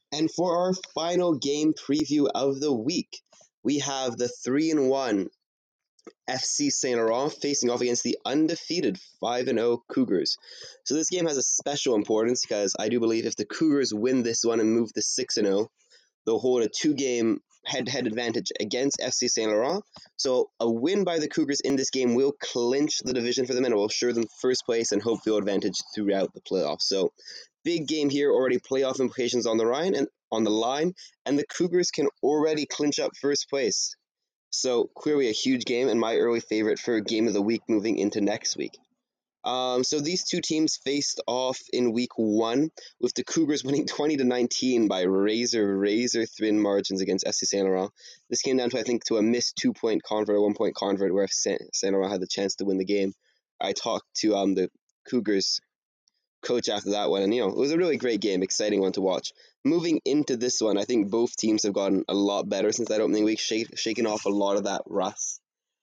And for our final game preview of the week, we have the 3-1 FC Saint Laurent facing off against the undefeated 5-0 Cougars. So this game has a special importance because I do believe if the Cougars win this one and move to 6-0, they'll hold a two-game head-to-head advantage against FC Saint Laurent. So a win by the Cougars in this game will clinch the division for them and it will assure them first place and home field advantage throughout the playoffs. So big game here, already playoff implications on the line, and the Cougars can already clinch up first place. So clearly a huge game and my early favorite for game of the week moving into next week. So these two teams faced off in week one, with the Cougars winning 20-19 by razor thin margins against FC Saint Laurent. This came down to, I think, to a missed 2-point convert or 1-point convert where Saint Laurent had the chance to win the game. I talked to the Cougars coach after that one, and it was a really great game, exciting one to watch. Moving into this one, I think both teams have gotten a lot better since that opening week, shaking off a lot of that rust.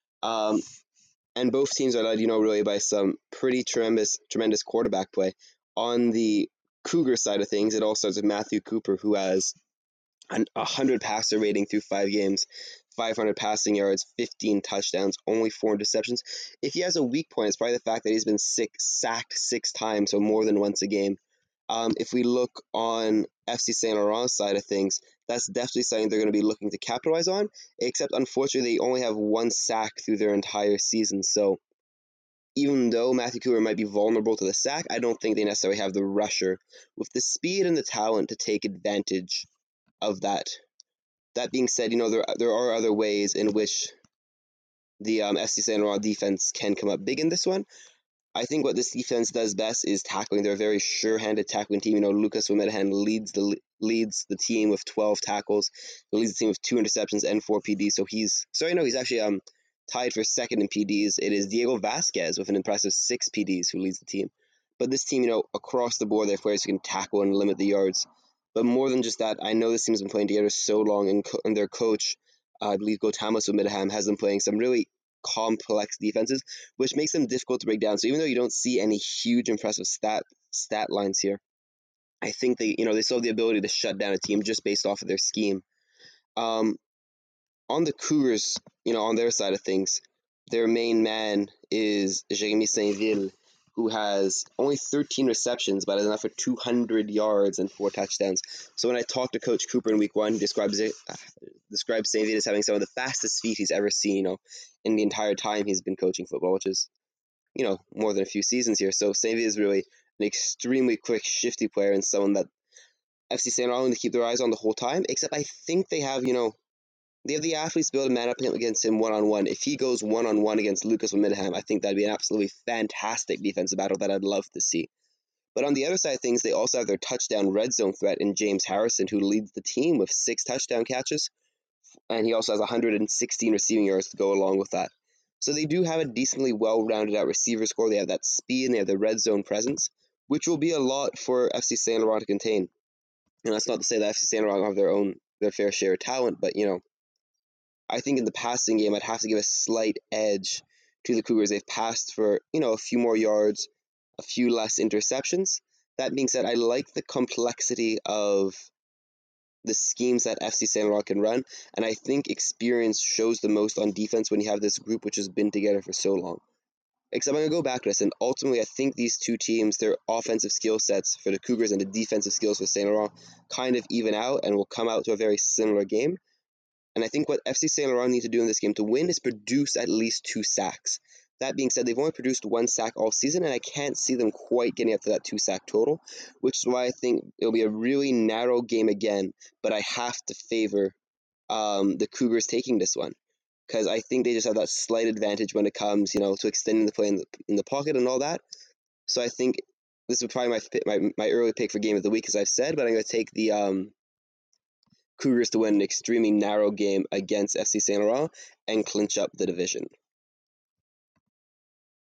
And both teams are led, really by some pretty tremendous quarterback play. On the Cougar side of things, it all starts with Matthew Cooper, who has a 100 passer rating through 5 games, 500 passing yards, 15 touchdowns, only 4 interceptions. If he has a weak point, it's probably the fact that he's been sacked 6 times, so more than once a game. If we look on FC Saint Laurent's side of things, that's definitely something they're going to be looking to capitalize on, except unfortunately they only have 1 sack through their entire season. So even though Matthew Cooper might be vulnerable to the sack, I don't think they necessarily have the rusher with the speed and the talent to take advantage of that. That being said, there are other ways in which the FC Saint Laurent defense can come up big in this one. I think what this defense does best is tackling. They're a very sure-handed tackling team. Lucas Wimedhan leads the team with 12 tackles. He leads the team with 2 interceptions and 4 PDs. So he's actually tied for second in PDs. It is Diego Vasquez with an impressive 6 PDs who leads the team. But this team, across the board, they have players who can tackle and limit the yards. But more than just that, I know this team's been playing together so long, and their coach, I believe Gotamas Wimedhan, has them playing some really complex defenses, which makes them difficult to break down. So even though you don't see any huge impressive stat lines here, I think they still have the ability to shut down a team just based off of their scheme. On the Cougars, on their side of things, their main man is Jérémy Saint-Ville, who has only 13 receptions, but has enough for 200 yards and 4 touchdowns. So when I talked to Coach Cooper in week one, he described Saint-Ville as having some of the fastest feet he's ever seen, in the entire time he's been coaching football, which is, more than a few seasons here. So Saint-Ville is really an extremely quick, shifty player and someone that FC Saint Laurent to keep their eyes on the whole time, except I think they have the athletes to be able to man up against him one-on-one. If he goes one-on-one against Lucas Wimedhan, I think that'd be an absolutely fantastic defensive battle that I'd love to see. But on the other side of things, they also have their touchdown red zone threat in James Harrison, who leads the team with 6 touchdown catches, and he also has 116 receiving yards to go along with that. So they do have a decently well-rounded out receiver score. They have that speed, and they have the red zone presence, which will be a lot for FC Saint Laurent to contain. And that's not to say that FC Saint Laurent have their fair share of talent, but I think in the passing game, I'd have to give a slight edge to the Cougars. They've passed for, a few more yards, a few less interceptions. That being said, I like the complexity of the schemes that FC Saint Laurent can run, and I think experience shows the most on defense when you have this group which has been together for so long. Except I'm going to go back to this, and ultimately I think these two teams, their offensive skill sets for the Cougars and the defensive skills for Saint Laurent kind of even out and will come out to a very similar game. And I think what FC Saint Laurent need to do in this game to win is produce at least 2 sacks. That being said, they've only produced 1 sack all season, and I can't see them quite getting up to that 2-sack total, which is why I think it'll be a really narrow game again, but I have to favor the Cougars taking this one, because I think they just have that slight advantage when it comes, to extending the play in the pocket and all that. So I think this is probably my early pick for game of the week, as I've said, but I'm going to take the Cougars to win an extremely narrow game against FC Saint Laurent and clinch up the division.